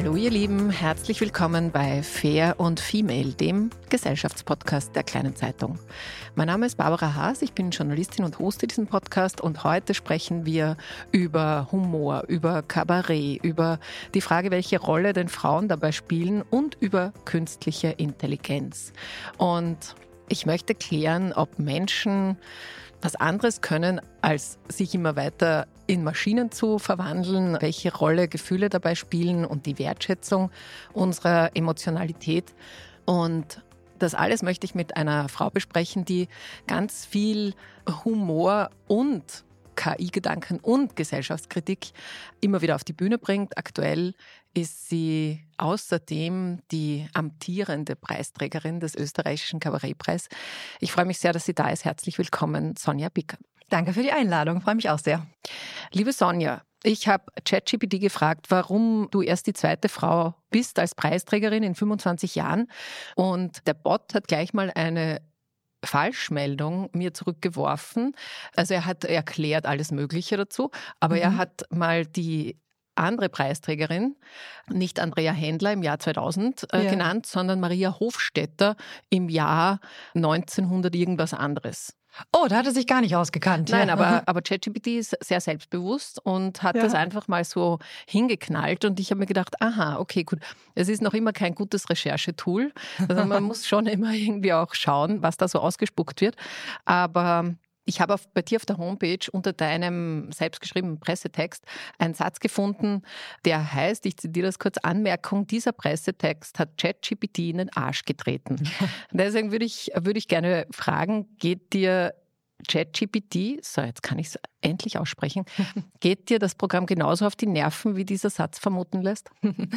Hallo ihr Lieben, herzlich willkommen bei Fair und Female, dem Gesellschaftspodcast der Kleinen Zeitung. Mein Name ist Barbara Haas, ich bin Journalistin und hoste diesen Podcast und heute sprechen wir über Humor, über Kabarett, über die Frage, welche Rolle denn Frauen dabei spielen und über künstliche Intelligenz. Und ich möchte klären, ob Menschen was anderes können, als sich immer weiter in Maschinen zu verwandeln, welche Rolle Gefühle dabei spielen und die Wertschätzung unserer Emotionalität. Und das alles möchte ich mit einer Frau besprechen, die ganz viel Humor und KI-Gedanken und Gesellschaftskritik immer wieder auf die Bühne bringt. Aktuell ist sie außerdem die amtierende Preisträgerin des österreichischen Kabarettpreis. Ich freue mich sehr, dass sie da ist. Herzlich willkommen, Sonja Bicker. Danke für die Einladung, freue mich auch sehr. Liebe Sonja, ich habe ChatGPT gefragt, warum du erst die zweite Frau bist als Preisträgerin in 25 Jahren. Und der Bot hat gleich mal eine Falschmeldung mir zurückgeworfen. Also er hat erklärt alles Mögliche dazu, aber er hat mal die andere Preisträgerin, nicht Andrea Händler im Jahr 2000 genannt, sondern Maria Hofstetter im Jahr 1900 irgendwas anderes. Oh, da hat er sich gar nicht ausgekannt. Nein, aber ChatGPT ist sehr selbstbewusst und hat das einfach mal so hingeknallt und ich habe mir gedacht, aha, okay, gut, es ist noch immer kein gutes Recherchetool. Also man muss schon immer irgendwie auch schauen, was da so ausgespuckt wird. Aber ich habe bei dir auf der Homepage unter deinem selbstgeschriebenen Pressetext einen Satz gefunden, der heißt, ich zitiere das kurz, Anmerkung, dieser Pressetext hat ChatGPT in den Arsch getreten. Deswegen würde ich gerne fragen, geht dir ChatGPT, so jetzt kann ich es endlich aussprechen, geht dir das Programm genauso auf die Nerven, wie dieser Satz vermuten lässt?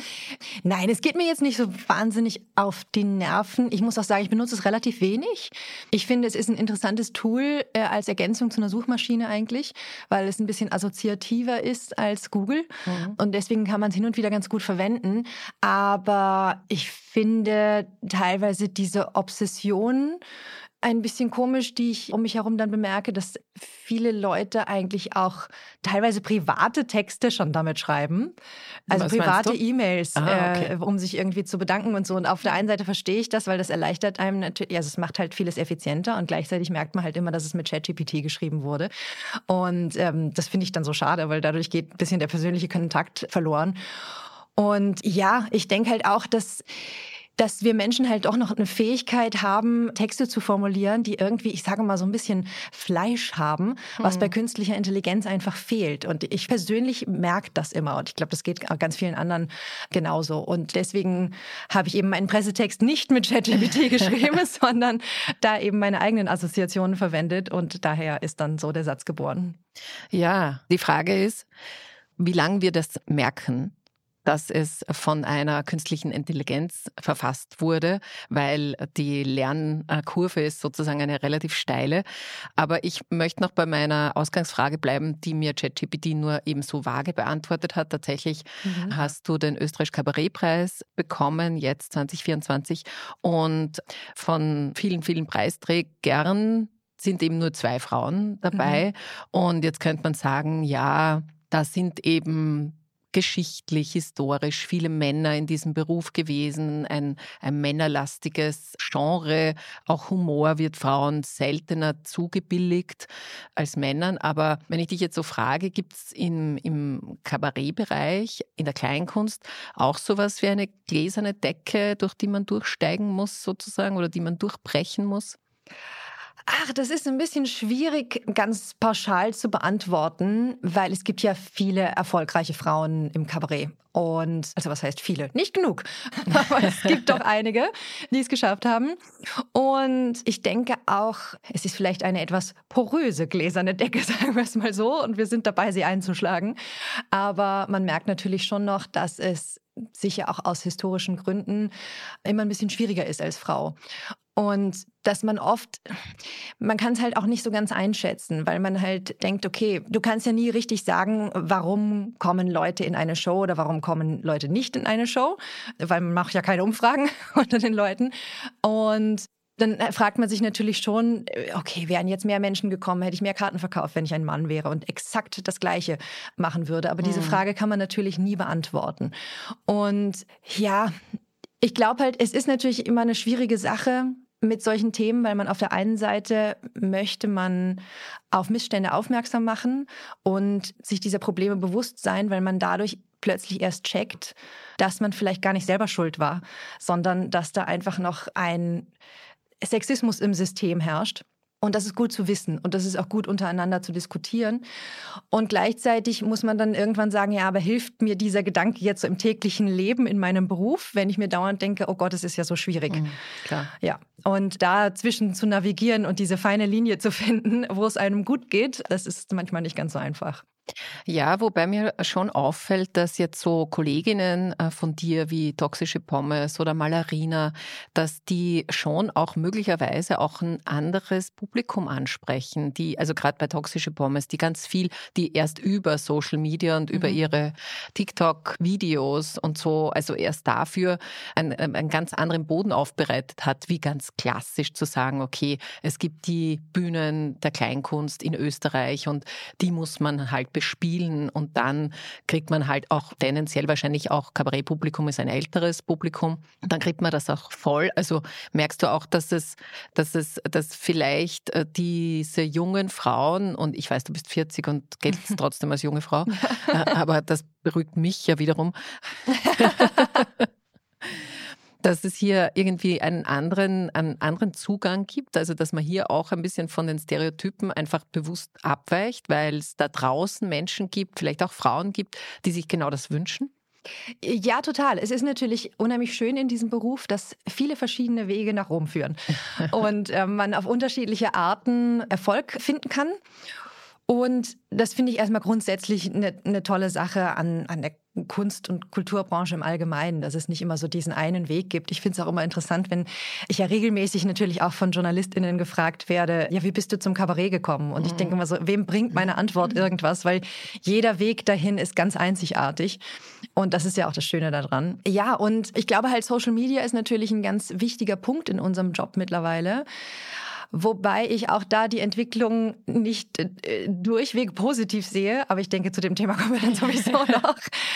Nein, es geht mir jetzt nicht so wahnsinnig auf die Nerven. Ich muss auch sagen, ich benutze es relativ wenig. Ich finde, es ist ein interessantes Tool als Ergänzung zu einer Suchmaschine eigentlich, weil es ein bisschen assoziativer ist als Google. Und deswegen kann man es hin und wieder ganz gut verwenden. Aber ich finde teilweise diese Obsession ein bisschen komisch, die ich um mich herum dann bemerke, dass viele Leute eigentlich auch teilweise private Texte schon damit schreiben. Also Was private meinst du? E-Mails, Okay. um sich irgendwie zu bedanken und so. Und auf der einen Seite verstehe ich das, weil das erleichtert einem natürlich, also es macht halt vieles effizienter und gleichzeitig merkt man halt immer, dass es mit ChatGPT geschrieben wurde. Und das finde ich dann so schade, weil dadurch geht ein bisschen der persönliche Kontakt verloren. Und ja, ich denke halt auch, dass wir Menschen halt auch noch eine Fähigkeit haben, Texte zu formulieren, die irgendwie, ich sage mal, so ein bisschen Fleisch haben, was bei künstlicher Intelligenz einfach fehlt. Und ich persönlich merke das immer. Und ich glaube, das geht auch ganz vielen anderen genauso. Und deswegen habe ich eben meinen Pressetext nicht mit ChatGPT geschrieben, sondern da eben meine eigenen Assoziationen verwendet. Und daher ist dann so der Satz geboren. Ja, die Frage ist, wie lange wir das merken, dass es von einer künstlichen Intelligenz verfasst wurde, weil die Lernkurve ist sozusagen eine relativ steile. Aber ich möchte noch bei meiner Ausgangsfrage bleiben, die mir ChatGPT nur eben so vage beantwortet hat. Tatsächlich hast du den österreichischen Kabarettpreis bekommen, jetzt 2024. Und von vielen, vielen Preisträgern sind eben nur 2 Frauen dabei. Und jetzt könnte man sagen, ja, da sind eben geschichtlich, historisch viele Männer in diesem Beruf gewesen, ein männerlastiges Genre. Auch Humor wird Frauen seltener zugebilligt als Männern. Aber wenn ich dich jetzt so frage, gibt es im Kabarettbereich, in der Kleinkunst, auch sowas wie eine gläserne Decke, durch die man durchsteigen muss sozusagen oder die man durchbrechen muss? Ach, das ist ein bisschen schwierig, ganz pauschal zu beantworten, weil es gibt ja viele erfolgreiche Frauen im Kabarett. Und, also was heißt viele? Nicht genug. Aber es gibt doch einige, die es geschafft haben. Und ich denke auch, es ist vielleicht eine etwas poröse gläserne Decke, sagen wir es mal so. Und wir sind dabei, sie einzuschlagen. Aber man merkt natürlich schon noch, dass es sicher auch aus historischen Gründen immer ein bisschen schwieriger ist als Frau. Und dass man kann es halt auch nicht so ganz einschätzen, weil man halt denkt, okay, du kannst ja nie richtig sagen, warum kommen Leute in eine Show oder warum kommen Leute nicht in eine Show, weil man macht ja keine Umfragen unter den Leuten. Und dann fragt man sich natürlich schon, okay, wären jetzt mehr Menschen gekommen, hätte ich mehr Karten verkauft, wenn ich ein Mann wäre und exakt das Gleiche machen würde. Aber diese Frage kann man natürlich nie beantworten. Und ja, ich glaube halt, es ist natürlich immer eine schwierige Sache mit solchen Themen, weil man auf der einen Seite möchte man auf Missstände aufmerksam machen und sich dieser Probleme bewusst sein, weil man dadurch plötzlich erst checkt, dass man vielleicht gar nicht selber schuld war, sondern dass da einfach noch ein Sexismus im System herrscht. Und das ist gut zu wissen und das ist auch gut untereinander zu diskutieren. Und gleichzeitig muss man dann irgendwann sagen, ja, aber hilft mir dieser Gedanke jetzt so im täglichen Leben, in meinem Beruf, wenn ich mir dauernd denke, oh Gott, es ist ja so schwierig. Klar. Ja. Und dazwischen zu navigieren und diese feine Linie zu finden, wo es einem gut geht, das ist manchmal nicht ganz so einfach. Ja, wobei mir schon auffällt, dass jetzt so Kolleginnen von dir wie Toxische Pommes oder Malarina, dass die schon auch möglicherweise auch ein anderes Publikum ansprechen. Die, also gerade bei Toxische Pommes, die ganz viel, die erst über Social Media und über ihre TikTok-Videos und so, also erst dafür einen ganz anderen Boden aufbereitet hat, wie ganz klassisch zu sagen, okay, es gibt die Bühnen der Kleinkunst in Österreich und die muss man halt bespielen und dann kriegt man halt auch tendenziell wahrscheinlich auch Kabarettpublikum ist ein älteres Publikum. Dann kriegt man das auch voll. Also merkst du auch, dass vielleicht diese jungen Frauen, und ich weiß, du bist 40 und geltst trotzdem als junge Frau, aber das beruhigt mich ja wiederum, dass es hier irgendwie einen anderen Zugang gibt, also dass man hier auch ein bisschen von den Stereotypen einfach bewusst abweicht, weil es da draußen Menschen gibt, vielleicht auch Frauen gibt, die sich genau das wünschen? Ja, total. Es ist natürlich unheimlich schön in diesem Beruf, dass viele verschiedene Wege nach Rom führen und man auf unterschiedliche Arten Erfolg finden kann. Und das finde ich erstmal grundsätzlich eine tolle Sache an der Kunst- und Kulturbranche im Allgemeinen, dass es nicht immer so diesen einen Weg gibt. Ich finde es auch immer interessant, wenn ich ja regelmäßig natürlich auch von JournalistInnen gefragt werde, ja, wie bist du zum Kabarett gekommen? Und ich denke immer so, wem bringt meine Antwort irgendwas? Weil jeder Weg dahin ist ganz einzigartig. Und das ist ja auch das Schöne daran. Ja, und ich glaube halt, Social Media ist natürlich ein ganz wichtiger Punkt in unserem Job mittlerweile. Wobei ich auch da die Entwicklung nicht durchweg positiv sehe. Aber ich denke, zu dem Thema kommen wir dann sowieso noch.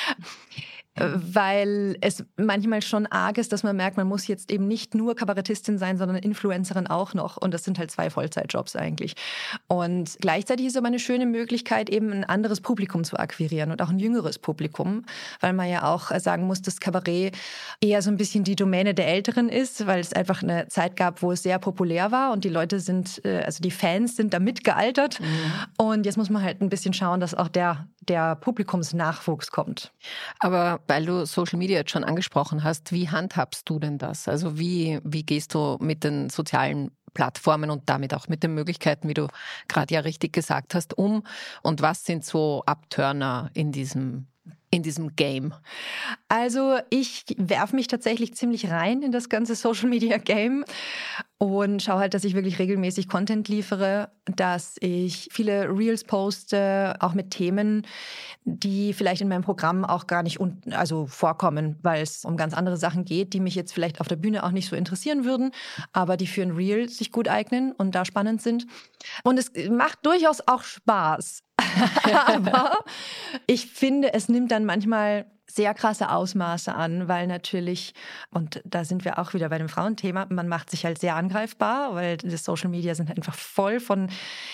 Weil es manchmal schon arg ist, dass man merkt, man muss jetzt eben nicht nur Kabarettistin sein, sondern Influencerin auch noch. Und das sind halt 2 Vollzeitjobs eigentlich. Und gleichzeitig ist es aber eine schöne Möglichkeit, eben ein anderes Publikum zu akquirieren und auch ein jüngeres Publikum, weil man ja auch sagen muss, dass Kabarett eher so ein bisschen die Domäne der Älteren ist, weil es einfach eine Zeit gab, wo es sehr populär war und die Leute sind, also die Fans sind da mitgealtert. Und jetzt muss man halt ein bisschen schauen, dass auch der Publikumsnachwuchs kommt. Aber weil du Social Media jetzt schon angesprochen hast, wie handhabst du denn das? Also wie gehst du mit den sozialen Plattformen und damit auch mit den Möglichkeiten, wie du gerade ja richtig gesagt hast, um? Und was sind so Abturner in diesem Game? Also ich werfe mich tatsächlich ziemlich rein in das ganze Social-Media-Game und schaue halt, dass ich wirklich regelmäßig Content liefere, dass ich viele Reels poste, auch mit Themen, die vielleicht in meinem Programm auch gar nicht vorkommen, weil es um ganz andere Sachen geht, die mich jetzt vielleicht auf der Bühne auch nicht so interessieren würden, aber die für ein Reel sich gut eignen und da spannend sind. Und es macht durchaus auch Spaß. Aber ich finde, es nimmt dann manchmal sehr krasse Ausmaße an, weil natürlich, und da sind wir auch wieder bei dem Frauenthema, man macht sich halt sehr angreifbar, weil die Social Media sind einfach voll von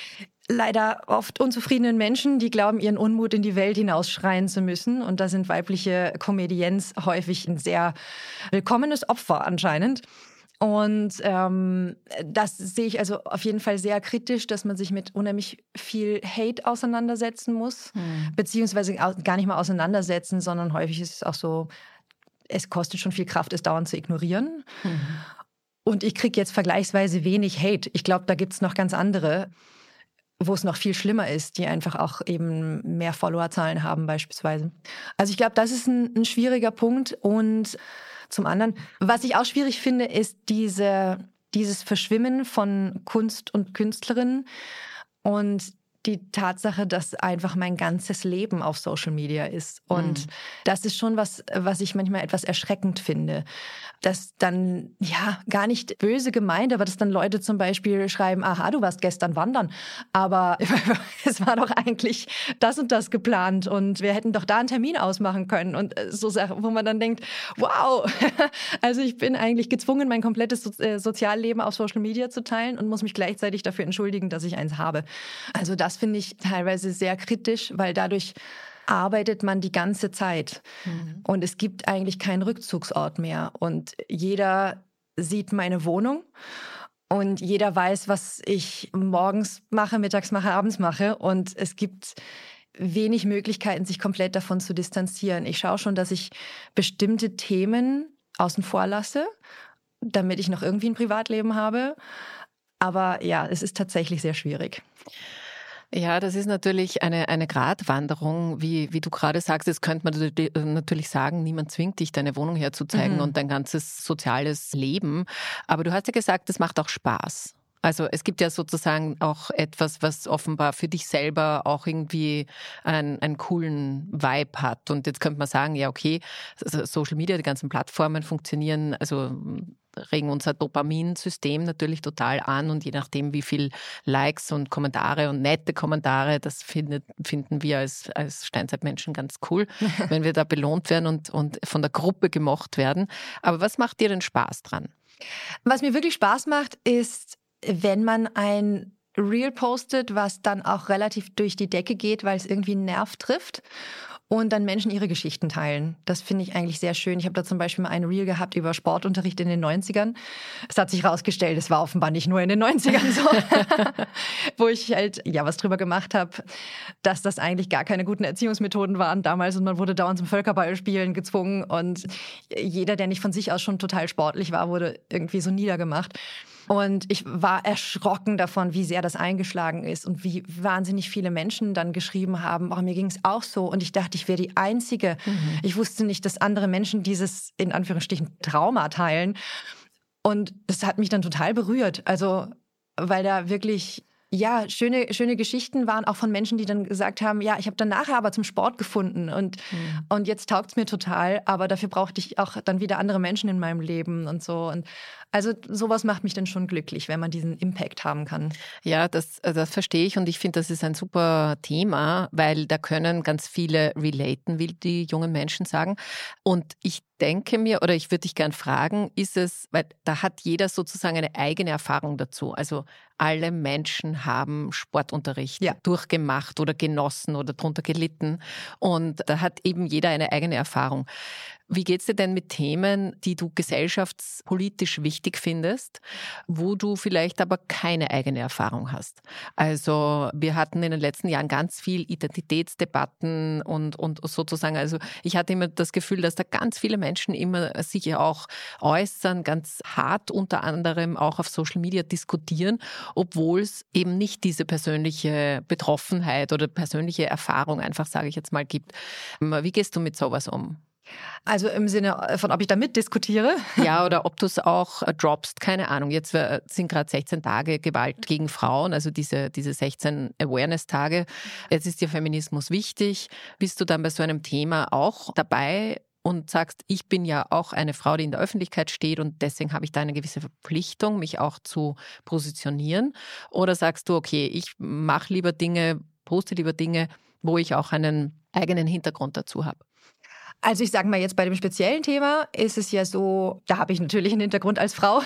leider oft unzufriedenen Menschen, die glauben, ihren Unmut in die Welt hinausschreien zu müssen. Und da sind weibliche Comedians häufig ein sehr willkommenes Opfer anscheinend. Und das sehe ich also auf jeden Fall sehr kritisch, dass man sich mit unheimlich viel Hate auseinandersetzen muss, beziehungsweise gar nicht mal auseinandersetzen, sondern häufig ist es auch so, es kostet schon viel Kraft, es dauernd zu ignorieren. Und ich kriege jetzt vergleichsweise wenig Hate. Ich glaube, da gibt es noch ganz andere, wo es noch viel schlimmer ist, die einfach auch eben mehr Followerzahlen haben beispielsweise. Also ich glaube, das ist ein schwieriger Punkt. Und zum anderen, was ich auch schwierig finde, ist dieses Verschwimmen von Kunst und Künstlerinnen und die Tatsache, dass einfach mein ganzes Leben auf Social Media ist. Und das ist schon was ich manchmal etwas erschreckend finde. Dass dann, ja, gar nicht böse gemeint, aber dass dann Leute zum Beispiel schreiben, aha, du warst gestern wandern, aber es war doch eigentlich das und das geplant und wir hätten doch da einen Termin ausmachen können und so Sachen, wo man dann denkt, wow, also ich bin eigentlich gezwungen, mein komplettes Sozialleben auf Social Media zu teilen und muss mich gleichzeitig dafür entschuldigen, dass ich eins habe. Also das finde ich teilweise sehr kritisch, weil dadurch arbeitet man die ganze Zeit. Und es gibt eigentlich keinen Rückzugsort mehr. Und jeder sieht meine Wohnung und jeder weiß, was ich morgens mache, mittags mache, abends mache. Und es gibt wenig Möglichkeiten, sich komplett davon zu distanzieren. Ich schaue schon, dass ich bestimmte Themen außen vor lasse, damit ich noch irgendwie ein Privatleben habe. Aber ja, es ist tatsächlich sehr schwierig. Ja, das ist natürlich eine Gratwanderung, wie du gerade sagst. Das könnte man natürlich sagen, niemand zwingt dich, deine Wohnung herzuzeigen und dein ganzes soziales Leben. Aber du hast ja gesagt, das macht auch Spaß. Also es gibt ja sozusagen auch etwas, was offenbar für dich selber auch irgendwie einen coolen Vibe hat. Und jetzt könnte man sagen, ja okay, Social Media, die ganzen Plattformen funktionieren, also regen unser Dopaminsystem natürlich total an und je nachdem, wie viel Likes und Kommentare und nette Kommentare, das finden wir als Steinzeitmenschen ganz cool, wenn wir da belohnt werden und von der Gruppe gemocht werden. Aber was macht dir denn Spaß dran? Was mir wirklich Spaß macht, ist, wenn man ein Reel postet, was dann auch relativ durch die Decke geht, weil es irgendwie einen Nerv trifft und dann Menschen ihre Geschichten teilen. Das finde ich eigentlich sehr schön. Ich habe da zum Beispiel mal ein Reel gehabt über Sportunterricht in den 90ern. Es hat sich herausgestellt, es war offenbar nicht nur in den 90ern so, wo ich halt was drüber gemacht habe, dass das eigentlich gar keine guten Erziehungsmethoden waren damals und man wurde dauernd zum Völkerballspielen gezwungen und jeder, der nicht von sich aus schon total sportlich war, wurde irgendwie so niedergemacht. Und ich war erschrocken davon, wie sehr das eingeschlagen ist und wie wahnsinnig viele Menschen dann geschrieben haben, mir ging es auch so. Und ich dachte, ich wäre die Einzige. Ich wusste nicht, dass andere Menschen dieses, in Anführungsstrichen, Trauma teilen. Und das hat mich dann total berührt. Also, weil da wirklich schöne Geschichten waren, auch von Menschen, die dann gesagt haben, ja, ich habe dann nachher aber zum Sport gefunden und jetzt taugt's mir total, aber dafür brauchte ich auch dann wieder andere Menschen in meinem Leben und so. Und also sowas macht mich dann schon glücklich, wenn man diesen Impact haben kann. Ja, das verstehe ich und ich finde, das ist ein super Thema, weil da können ganz viele relaten, wie die jungen Menschen sagen. Und ich denke mir, oder ich würde dich gern fragen, weil da hat jeder sozusagen eine eigene Erfahrung dazu. Also alle Menschen haben Sportunterricht durchgemacht oder genossen oder drunter gelitten und da hat eben jeder eine eigene Erfahrung. Wie geht's dir denn mit Themen, die du gesellschaftspolitisch wichtig findest, wo du vielleicht aber keine eigene Erfahrung hast? Also wir hatten in den letzten Jahren ganz viel Identitätsdebatten und sozusagen, also ich hatte immer das Gefühl, dass da ganz viele Menschen immer sich ja auch äußern, ganz hart unter anderem auch auf Social Media diskutieren, obwohl es eben nicht diese persönliche Betroffenheit oder persönliche Erfahrung einfach, sage ich jetzt mal, gibt. Wie gehst du mit sowas um? Also im Sinne von, ob ich da mitdiskutiere? Ja, oder ob du es auch droppst, keine Ahnung. Jetzt sind gerade 16 Tage Gewalt gegen Frauen, also diese 16 Awareness-Tage. Jetzt ist dir Feminismus wichtig. Bist du dann bei so einem Thema auch dabei und sagst, ich bin ja auch eine Frau, die in der Öffentlichkeit steht und deswegen habe ich da eine gewisse Verpflichtung, mich auch zu positionieren? Oder sagst du, okay, ich mache lieber Dinge, poste lieber Dinge, wo ich auch einen eigenen Hintergrund dazu habe? Also ich sage mal jetzt bei dem speziellen Thema ist es ja so, da habe ich natürlich einen Hintergrund als Frau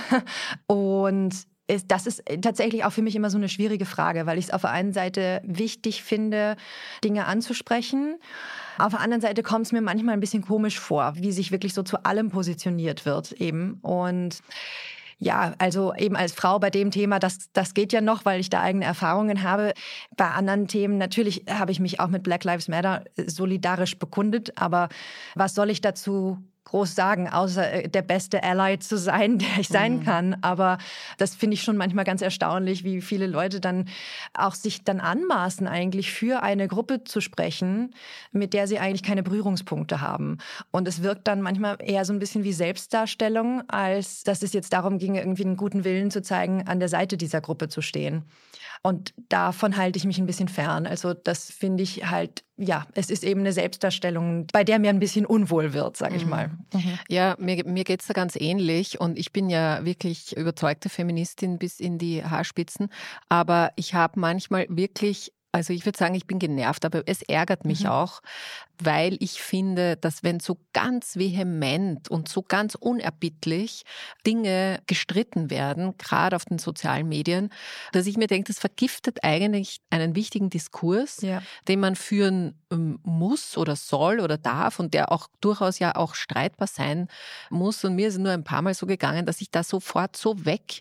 und das ist tatsächlich auch für mich immer so eine schwierige Frage, weil ich es auf der einen Seite wichtig finde, Dinge anzusprechen. Auf der anderen Seite kommt es mir manchmal ein bisschen komisch vor, wie sich wirklich so zu allem positioniert wird eben. Und ja, also eben als Frau bei dem Thema, das geht ja noch, weil ich da eigene Erfahrungen habe. Bei anderen Themen natürlich habe ich mich auch mit Black Lives Matter solidarisch bekundet, aber was soll ich dazu groß sagen, außer der beste Ally zu sein, der ich sein kann. Aber das finde ich schon manchmal ganz erstaunlich, wie viele Leute dann auch sich dann anmaßen, eigentlich für eine Gruppe zu sprechen, mit der sie eigentlich keine Berührungspunkte haben. Und es wirkt dann manchmal eher so ein bisschen wie Selbstdarstellung, als dass es jetzt darum ginge, irgendwie einen guten Willen zu zeigen, an der Seite dieser Gruppe zu stehen. Und davon halte ich mich ein bisschen fern. Also das finde ich halt, ja, es ist eben eine Selbstdarstellung, bei der mir ein bisschen unwohl wird, sage ich mal. Ja, mir geht es da ganz ähnlich und ich bin ja wirklich überzeugte Feministin bis in die Haarspitzen, aber ich habe manchmal wirklich, also ich würde sagen, ich bin genervt, aber es ärgert mich auch, weil ich finde, dass wenn so ganz vehement und so ganz unerbittlich Dinge gestritten werden, gerade auf den sozialen Medien, dass ich mir denke, das vergiftet eigentlich einen wichtigen Diskurs, den man führen muss oder soll oder darf und der auch durchaus ja auch streitbar sein muss. Und mir ist es nur ein paar Mal so gegangen, dass ich da sofort so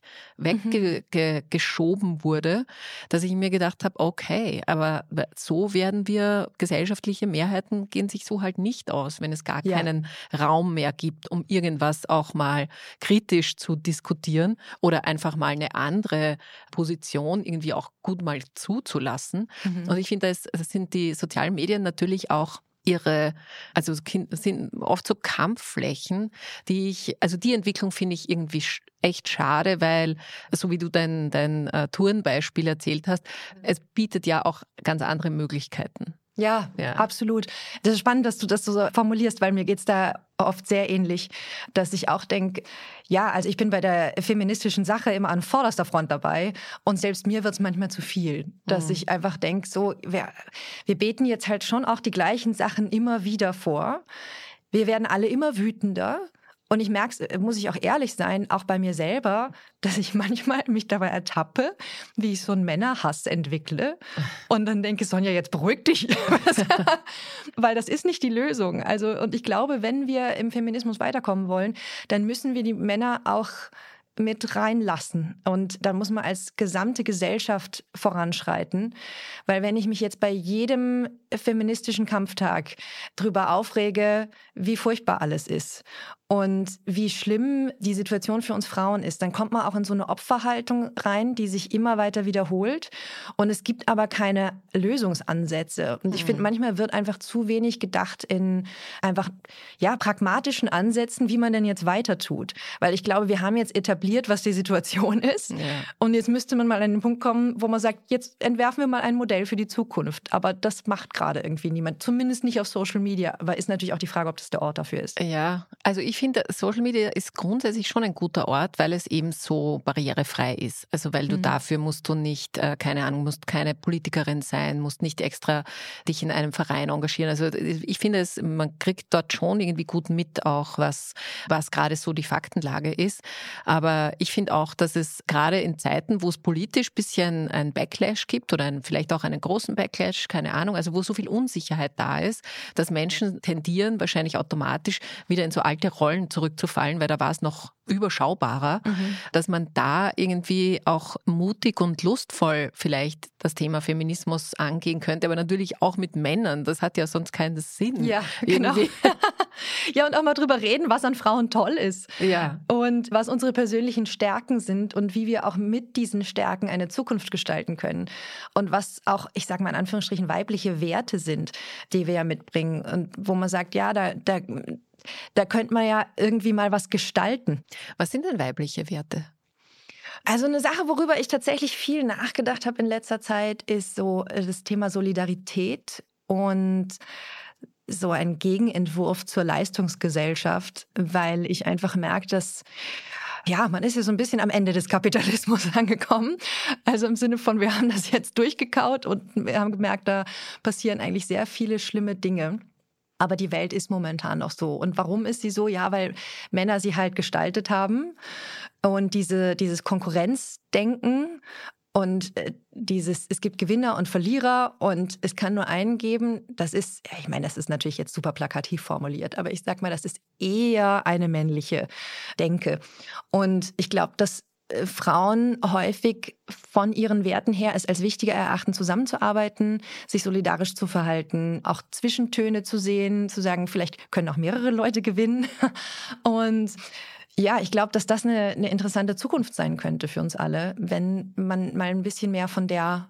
weggeschoben wurde, dass ich mir gedacht habe, okay, aber so werden wir gesellschaftliche Mehrheiten gehen sich so halt nicht aus, wenn es gar keinen Raum mehr gibt, um irgendwas auch mal kritisch zu diskutieren oder einfach mal eine andere Position irgendwie auch gut mal zuzulassen. Und ich finde, das sind die sozialen Medien natürlich auch also sind oft so Kampfflächen, die Entwicklung finde ich irgendwie echt schade, weil, so wie du dein Tourenbeispiel erzählt hast, es bietet ja auch ganz andere Möglichkeiten. Ja, absolut. Das ist spannend, dass du das so formulierst, weil mir geht's da oft sehr ähnlich, dass ich auch denke, ja, also ich bin bei der feministischen Sache immer an vorderster Front dabei und selbst mir wird's manchmal zu viel, dass ich einfach denke, so, wir beten jetzt halt schon auch die gleichen Sachen immer wieder vor. Wir werden alle immer wütender. Und ich merke, muss ich auch ehrlich sein, auch bei mir selber, dass ich manchmal mich dabei ertappe, wie ich so einen Männerhass entwickle. Und dann denke, Sonja, jetzt beruhig dich. Weil das ist nicht die Lösung. Also, und ich glaube, wenn wir im Feminismus weiterkommen wollen, dann müssen wir die Männer auch mit reinlassen. Und dann muss man als gesamte Gesellschaft voranschreiten. Weil wenn ich mich jetzt bei jedem feministischen Kampftag drüber aufrege, wie furchtbar alles ist und wie schlimm die Situation für uns Frauen ist, dann kommt man auch in so eine Opferhaltung rein, die sich immer weiter wiederholt. Und es gibt aber keine Lösungsansätze. Und ich finde, manchmal wird einfach zu wenig gedacht in einfach, ja, pragmatischen Ansätzen, wie man denn jetzt weiter tut. Weil ich glaube, wir haben jetzt etabliert, was die Situation ist. Ja. Und jetzt müsste man mal an den Punkt kommen, wo man sagt, jetzt entwerfen wir mal ein Modell für die Zukunft. Aber das macht gerade irgendwie niemand. Zumindest nicht auf Social Media. Aber ist natürlich auch die Frage, ob das der Ort dafür ist. Ja, also ich finde, Social Media ist grundsätzlich schon ein guter Ort, weil es eben so barrierefrei ist. Also weil du dafür musst du nicht, keine Ahnung, musst keine Politikerin sein, musst nicht extra dich in einem Verein engagieren. Also ich finde, man kriegt dort schon irgendwie gut mit auch, was gerade so die Faktenlage ist. Aber ich finde auch, dass es gerade in Zeiten, wo es politisch ein bisschen ein Backlash gibt oder vielleicht auch einen großen Backlash, keine Ahnung, also wo so viel Unsicherheit da ist, dass Menschen tendieren wahrscheinlich automatisch wieder in so alte Rollen zurückzufallen, weil da war es noch überschaubarer, dass man da irgendwie auch mutig und lustvoll vielleicht das Thema Feminismus angehen könnte, aber natürlich auch mit Männern. Das hat ja sonst keinen Sinn. Ja, genau. Ja, und auch mal drüber reden, was an Frauen toll ist. Ja. Und was unsere persönlichen Stärken sind und wie wir auch mit diesen Stärken eine Zukunft gestalten können. Und was auch, ich sage mal in Anführungsstrichen, weibliche Werte sind, die wir ja mitbringen. Und wo man sagt, ja, da könnte man ja irgendwie mal was gestalten. Was sind denn weibliche Werte? Also eine Sache, worüber ich tatsächlich viel nachgedacht habe in letzter Zeit, ist so das Thema Solidarität und so ein Gegenentwurf zur Leistungsgesellschaft, weil ich einfach merke, dass man ist ja so ein bisschen am Ende des Kapitalismus angekommen. Also im Sinne von, wir haben das jetzt durchgekaut und wir haben gemerkt, da passieren eigentlich sehr viele schlimme Dinge. Aber die Welt ist momentan noch so. Und warum ist sie so? Ja, weil Männer sie halt gestaltet haben. Und dieses Konkurrenzdenken und es gibt Gewinner und Verlierer und es kann nur einen geben, das ist natürlich jetzt super plakativ formuliert, aber ich sag mal, das ist eher eine männliche Denke. Und ich glaube, dass Frauen häufig von ihren Werten her es als wichtiger erachten, zusammenzuarbeiten, sich solidarisch zu verhalten, auch Zwischentöne zu sehen, zu sagen, vielleicht können auch mehrere Leute gewinnen. Und ja, ich glaube, dass das eine interessante Zukunft sein könnte für uns alle, wenn man mal ein bisschen mehr von der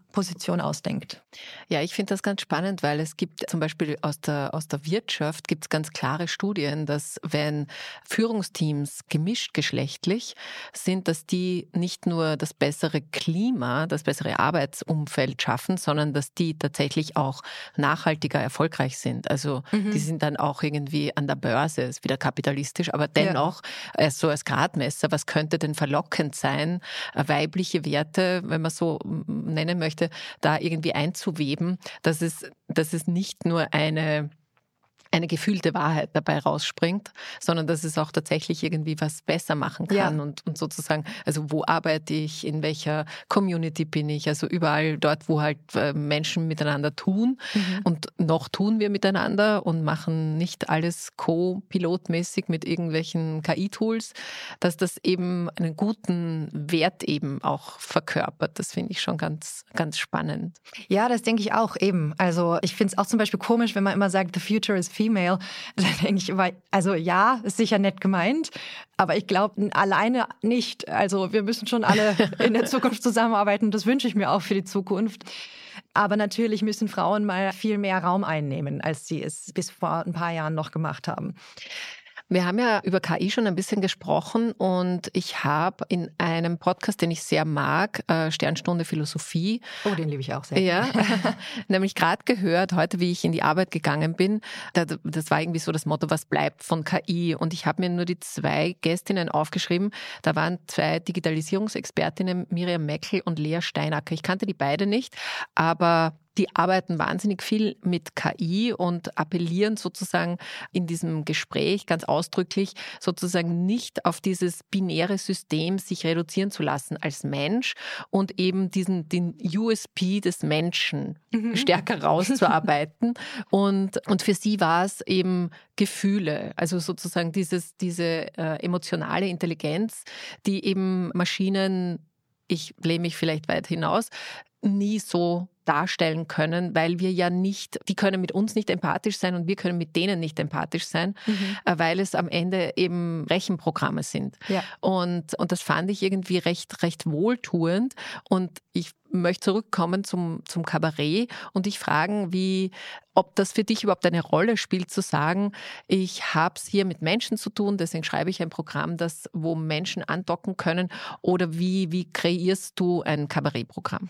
Position ausdenkt. Ja, ich finde das ganz spannend, weil es gibt zum Beispiel aus der Wirtschaft gibt es ganz klare Studien, dass wenn Führungsteams gemischt geschlechtlich sind, dass die nicht nur das bessere Klima, das bessere Arbeitsumfeld schaffen, sondern dass die tatsächlich auch nachhaltiger erfolgreich sind. Also die sind dann auch irgendwie an der Börse, ist wieder kapitalistisch, aber dennoch so als Gradmesser, was könnte denn verlockend sein, weibliche Werte, wenn man so nennen möchte, da irgendwie einzuweben, dass es nicht nur eine gefühlte Wahrheit dabei rausspringt, sondern dass es auch tatsächlich irgendwie was besser machen kann und sozusagen, also wo arbeite ich, in welcher Community bin ich, also überall dort, wo halt Menschen miteinander tun und noch tun wir miteinander und machen nicht alles co-pilotmäßig mit irgendwelchen KI-Tools, dass das eben einen guten Wert eben auch verkörpert. Das finde ich schon ganz, ganz spannend. Ja, das denke ich auch eben. Also ich finde es auch zum Beispiel komisch, wenn man immer sagt, the future is female, dann denke ich immer, also ja, ist sicher nett gemeint, aber ich glaube alleine nicht. Also wir müssen schon alle in der Zukunft zusammenarbeiten, das wünsche ich mir auch für die Zukunft. Aber natürlich müssen Frauen mal viel mehr Raum einnehmen, als sie es bis vor ein paar Jahren noch gemacht haben. Wir haben ja über KI schon ein bisschen gesprochen und ich habe in einem Podcast, den ich sehr mag, Sternstunde Philosophie. Oh, den liebe ich auch sehr. Ja, nämlich gerade gehört, heute, wie ich in die Arbeit gegangen bin, das war irgendwie so das Motto, was bleibt von KI? Und ich habe mir nur die 2 Gästinnen aufgeschrieben. Da waren 2 Digitalisierungsexpertinnen, Miriam Meckel und Lea Steinacker. Ich kannte die beide nicht, aber die arbeiten wahnsinnig viel mit KI und appellieren sozusagen in diesem Gespräch ganz ausdrücklich sozusagen nicht auf dieses binäre System sich reduzieren zu lassen als Mensch und eben den USP des Menschen stärker rauszuarbeiten. Und für sie war es eben Gefühle, also sozusagen diese emotionale Intelligenz, die eben Maschinen, ich lehne mich vielleicht weit hinaus, nie so darstellen können, weil wir ja nicht, die können mit uns nicht empathisch sein und wir können mit denen nicht empathisch sein, weil es am Ende eben Rechenprogramme sind. Ja. Und das fand ich irgendwie recht wohltuend und ich möchte zurückkommen zum Kabarett und dich fragen, ob das für dich überhaupt eine Rolle spielt, zu sagen, ich habe es hier mit Menschen zu tun, deswegen schreibe ich ein Programm, wo Menschen andocken können, oder wie kreierst du ein Kabarettprogramm?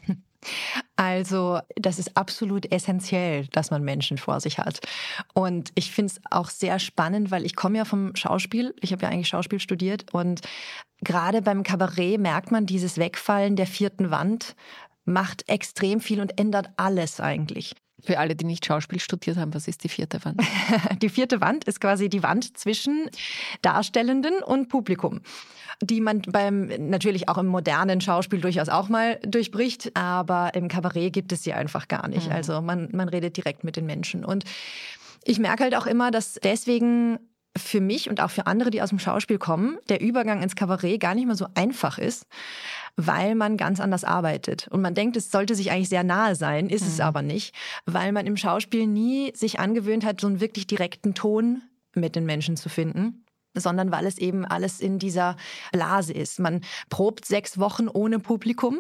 Also das ist absolut essentiell, dass man Menschen vor sich hat. Und ich finde es auch sehr spannend, weil ich komme ja vom Schauspiel. Ich habe ja eigentlich Schauspiel studiert. Und gerade beim Kabarett merkt man, dieses Wegfallen der 4. Wand macht extrem viel und ändert alles eigentlich. Für alle, die nicht Schauspiel studiert haben, was ist die 4. Wand? Die 4. Wand ist quasi die Wand zwischen Darstellenden und Publikum, die man natürlich auch im modernen Schauspiel durchaus auch mal durchbricht, aber im Kabarett gibt es sie einfach gar nicht. Also man redet direkt mit den Menschen. Und ich merke halt auch immer, dass deswegen für mich und auch für andere, die aus dem Schauspiel kommen, der Übergang ins Kabarett gar nicht mehr so einfach ist, weil man ganz anders arbeitet. Und man denkt, es sollte sich eigentlich sehr nahe sein, ist es aber nicht, weil man im Schauspiel nie sich angewöhnt hat, so einen wirklich direkten Ton mit den Menschen zu finden, sondern weil es eben alles in dieser Blase ist. Man probt 6 Wochen ohne Publikum.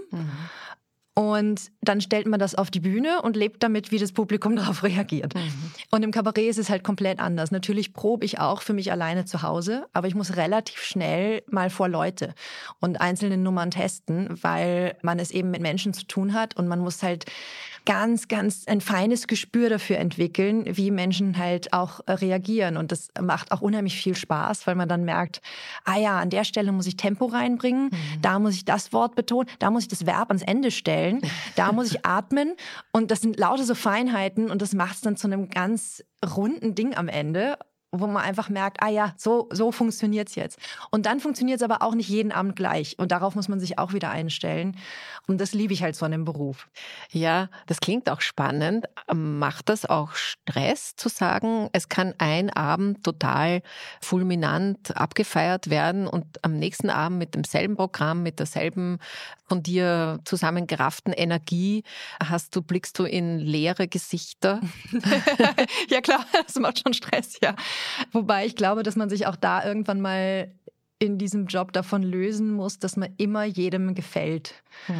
Und dann stellt man das auf die Bühne und lebt damit, wie das Publikum darauf reagiert. Und im Kabarett ist es halt komplett anders. Natürlich probe ich auch für mich alleine zu Hause, aber ich muss relativ schnell mal vor Leute und einzelne Nummern testen, weil man es eben mit Menschen zu tun hat und man muss halt ganz, ganz ein feines Gespür dafür entwickeln, wie Menschen halt auch reagieren. Und das macht auch unheimlich viel Spaß, weil man dann merkt, an der Stelle muss ich Tempo reinbringen, da muss ich das Wort betonen, da muss ich das Verb ans Ende stellen, da muss ich atmen. Und das sind lauter so Feinheiten und das macht es dann zu einem ganz runden Ding am Ende, wo man einfach merkt, so funktioniert's jetzt. Und dann funktioniert's aber auch nicht jeden Abend gleich. Und darauf muss man sich auch wieder einstellen. Und das liebe ich halt so an dem Beruf. Ja, das klingt auch spannend. Macht das auch Stress zu sagen, es kann ein Abend total fulminant abgefeiert werden und am nächsten Abend mit demselben Programm, mit derselben von dir zusammengerafften Energie blickst du in leere Gesichter? Ja klar, das macht schon Stress, ja. Wobei ich glaube, dass man sich auch da irgendwann mal in diesem Job davon lösen muss, dass man immer jedem gefällt.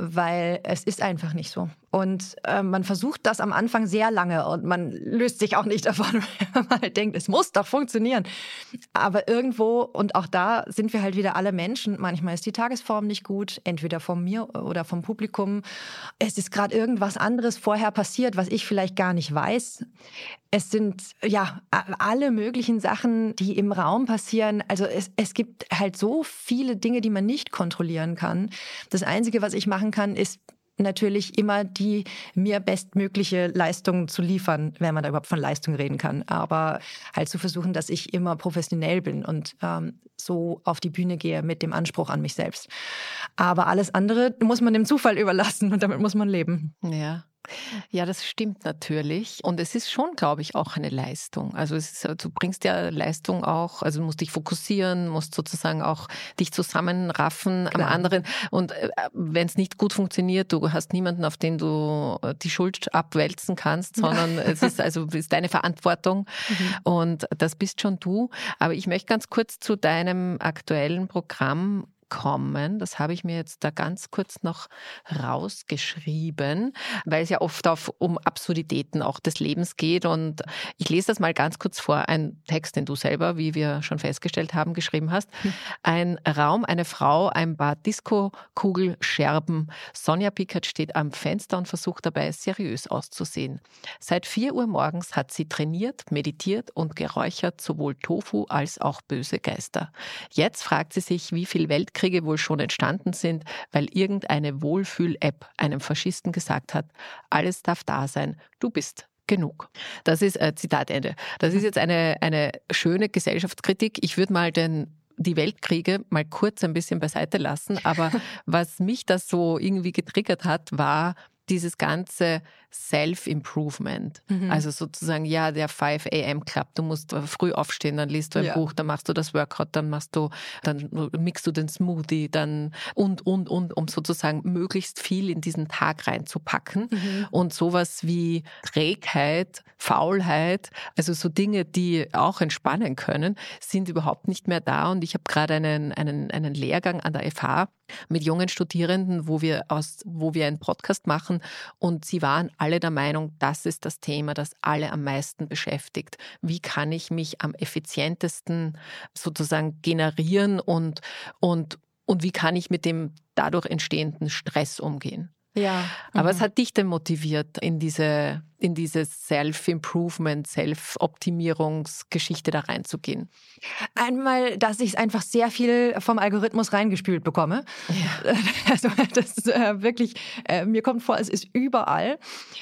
weil es ist einfach nicht so. Und man versucht das am Anfang sehr lange und man löst sich auch nicht davon, weil man halt denkt, es muss doch funktionieren. Aber irgendwo, und auch da sind wir halt wieder alle Menschen, manchmal ist die Tagesform nicht gut, entweder von mir oder vom Publikum. Es ist gerade irgendwas anderes vorher passiert, was ich vielleicht gar nicht weiß. Es sind ja alle möglichen Sachen, die im Raum passieren. Also es gibt halt so viele Dinge, die man nicht kontrollieren kann. Das Einzige, was ich machen kann, ist natürlich immer die mir bestmögliche Leistung zu liefern, wenn man da überhaupt von Leistung reden kann. Aber halt zu versuchen, dass ich immer professionell bin und so auf die Bühne gehe mit dem Anspruch an mich selbst. Aber alles andere muss man dem Zufall überlassen und damit muss man leben. Ja. Ja, das stimmt natürlich. Und es ist schon, glaube ich, auch eine Leistung. Also du bringst ja Leistung auch, also du musst dich fokussieren, musst sozusagen auch dich zusammenraffen am anderen. Und wenn es nicht gut funktioniert, du hast niemanden, auf den du die Schuld abwälzen kannst, sondern es ist deine Verantwortung. Und das bist schon du. Aber ich möchte ganz kurz zu deinem aktuellen Programm kommen. Das habe ich mir jetzt da ganz kurz noch rausgeschrieben, weil es ja oft um Absurditäten auch des Lebens geht. Und ich lese das mal ganz kurz vor. Ein Text, den du selber, wie wir schon festgestellt haben, geschrieben hast. Ein Raum, eine Frau, ein paar Disco-Kugelscherben. Sonja Pickert steht am Fenster und versucht dabei, seriös auszusehen. Seit 4 Uhr morgens hat sie trainiert, meditiert und geräuchert sowohl Tofu als auch böse Geister. Jetzt fragt sie sich, wie viel Weltkriege wohl schon entstanden sind, weil irgendeine Wohlfühl-App einem Faschisten gesagt hat, alles darf da sein, du bist genug. Das ist Zitat Ende. Das ist jetzt eine schöne Gesellschaftskritik. Ich würde mal die Weltkriege mal kurz ein bisschen beiseite lassen, aber was mich das so irgendwie getriggert hat, war dieses ganze Self-Improvement. Also sozusagen, ja, der 5 a.m. Club. Du musst früh aufstehen, dann liest du ein Buch, dann machst du das Workout, dann mixt du den Smoothie, dann und, um sozusagen möglichst viel in diesen Tag reinzupacken. Und sowas wie Trägheit, Faulheit, also so Dinge, die auch entspannen können, sind überhaupt nicht mehr da. Und ich habe gerade einen Lehrgang an der FH mit jungen Studierenden, wo wir einen Podcast machen, und sie waren alle der Meinung, das ist das Thema, das alle am meisten beschäftigt. Wie kann ich mich am effizientesten sozusagen generieren und wie kann ich mit dem dadurch entstehenden Stress umgehen? Ja. Aber was hat dich denn motiviert, in diese Self-Improvement, Self-Optimierungsgeschichte da reinzugehen? Einmal, dass ich es einfach sehr viel vom Algorithmus reingespült bekomme. Ja. Also das ist wirklich, mir kommt vor, es ist überall.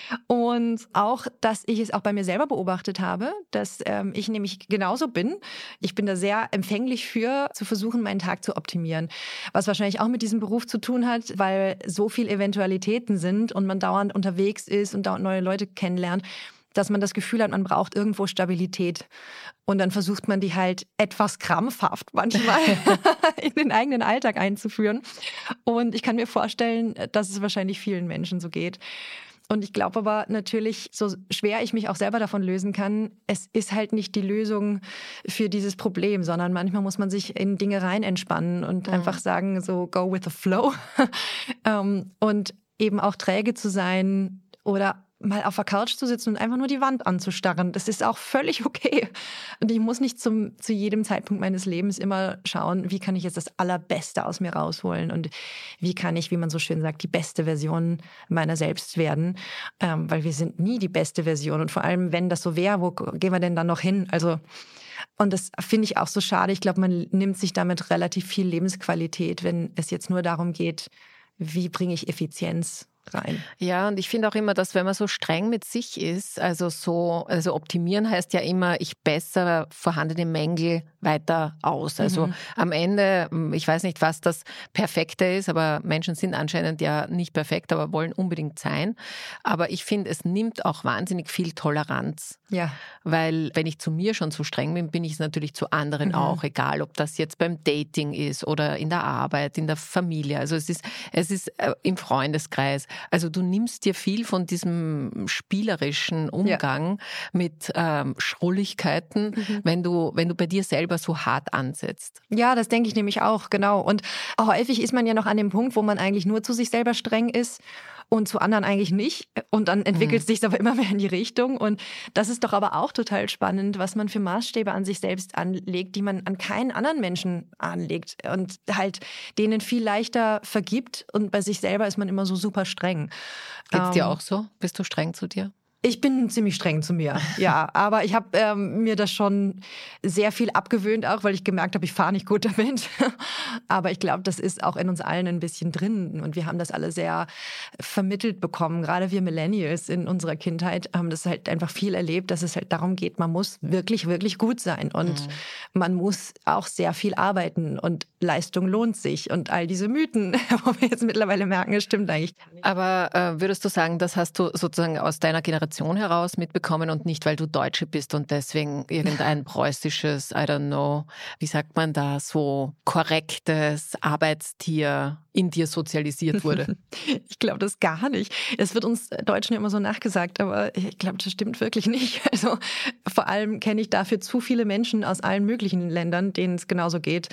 Und auch, dass ich es auch bei mir selber beobachtet habe, dass ich nämlich genauso bin. Ich bin da sehr empfänglich für, zu versuchen, meinen Tag zu optimieren. Was wahrscheinlich auch mit diesem Beruf zu tun hat, weil so viel Eventualitäten sind und man dauernd unterwegs ist und dauernd neue Leute kennenlernt, dass man das Gefühl hat, man braucht irgendwo Stabilität. Und dann versucht man die halt etwas krampfhaft manchmal in den eigenen Alltag einzuführen. Und ich kann mir vorstellen, dass es wahrscheinlich vielen Menschen so geht. Und ich glaube aber natürlich, so schwer ich mich auch selber davon lösen kann, es ist halt nicht die Lösung für dieses Problem, sondern manchmal muss man sich in Dinge rein entspannen und einfach sagen, so go with the flow. Und eben auch träge zu sein oder mal auf der Couch zu sitzen und einfach nur die Wand anzustarren. Das ist auch völlig okay. Und ich muss nicht zu jedem Zeitpunkt meines Lebens immer schauen, wie kann ich jetzt das Allerbeste aus mir rausholen und wie kann ich, wie man so schön sagt, die beste Version meiner selbst werden. Weil wir sind nie die beste Version. Und vor allem, wenn das so wäre, wo gehen wir denn dann noch hin? Also, und das finde ich auch so schade. Ich glaube, man nimmt sich damit relativ viel Lebensqualität, wenn es jetzt nur darum geht, wie bringe ich Effizienz rein. Ja, und ich finde auch immer, dass wenn man so streng mit sich ist, also optimieren heißt ja immer, ich bessere vorhandene Mängel weiter aus. Also am Ende, ich weiß nicht, was das Perfekte ist, aber Menschen sind anscheinend ja nicht perfekt, aber wollen unbedingt sein. Aber ich finde, es nimmt auch wahnsinnig viel Toleranz. Ja. Weil wenn ich zu mir schon so streng bin, bin ich es natürlich zu anderen auch, egal ob das jetzt beim Dating ist oder in der Arbeit, in der Familie. Also es ist im Freundeskreis. Also du nimmst dir viel von diesem spielerischen Umgang mit Schrulligkeiten, wenn du bei dir selber selber so hart ansetzt. Ja, das denke ich nämlich auch, genau. Und häufig ist man ja noch an dem Punkt, wo man eigentlich nur zu sich selber streng ist und zu anderen eigentlich nicht. Und dann entwickelt es sich aber immer mehr in die Richtung. Und das ist doch aber auch total spannend, was man für Maßstäbe an sich selbst anlegt, die man an keinen anderen Menschen anlegt und halt denen viel leichter vergibt. Und bei sich selber ist man immer so super streng. Geht's dir auch so? Bist du streng zu dir? Ich bin ziemlich streng zu mir, ja. Aber ich habe mir das schon sehr viel abgewöhnt, auch weil ich gemerkt habe, ich fahre nicht gut damit. Aber ich glaube, das ist auch in uns allen ein bisschen drin. Und wir haben das alle sehr vermittelt bekommen. Gerade wir Millennials in unserer Kindheit haben das halt einfach viel erlebt, dass es halt darum geht, man muss wirklich, wirklich gut sein. Und man muss auch sehr viel arbeiten. Und Leistung lohnt sich. Und all diese Mythen, wo wir jetzt mittlerweile merken, es stimmt eigentlich gar nicht. Aber würdest du sagen, das hast du sozusagen aus deiner Generation heraus mitbekommen und nicht, weil du Deutsche bist und deswegen irgendein preußisches, I don't know, wie sagt man da, so korrektes Arbeitstier in dir sozialisiert wurde? Ich glaube das gar nicht. Es wird uns Deutschen immer so nachgesagt, aber ich glaube, das stimmt wirklich nicht. Also vor allem kenne ich dafür zu viele Menschen aus allen möglichen Ländern, denen es genauso geht.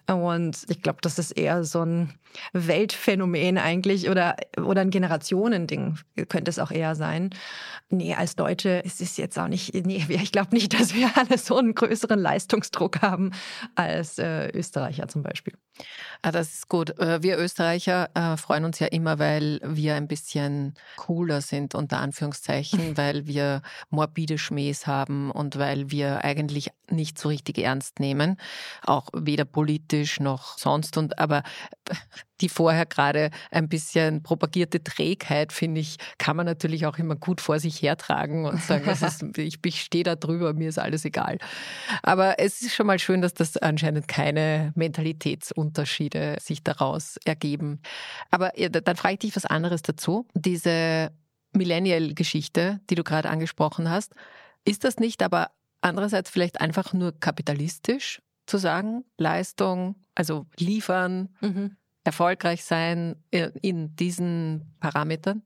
Und ich glaube, das ist eher so ein Weltphänomen eigentlich oder ein Generationending könnte es auch eher sein. Nee, als Deutsche ist es jetzt auch nicht, nee, ich glaube nicht, dass wir alle so einen größeren Leistungsdruck haben als Österreicher zum Beispiel. Das ist gut. Wir Österreicher freuen uns ja immer, weil wir ein bisschen cooler sind, unter Anführungszeichen, weil wir morbide Schmähs haben und weil wir eigentlich nicht so richtig ernst nehmen, auch weder politisch noch sonst. Aber die vorher gerade ein bisschen propagierte Trägheit, finde ich, kann man natürlich auch immer gut vor sich hertragen und sagen, ich stehe da drüber, mir ist alles egal. Aber es ist schon mal schön, dass das anscheinend keine Mentalitätsunterschiede sich daraus ergeben. Aber dann frage ich dich was anderes dazu. Diese Millennial-Geschichte, die du gerade angesprochen hast, ist das nicht aber andererseits vielleicht einfach nur kapitalistisch zu sagen, Leistung, also liefern, erfolgreich sein in diesen Parametern?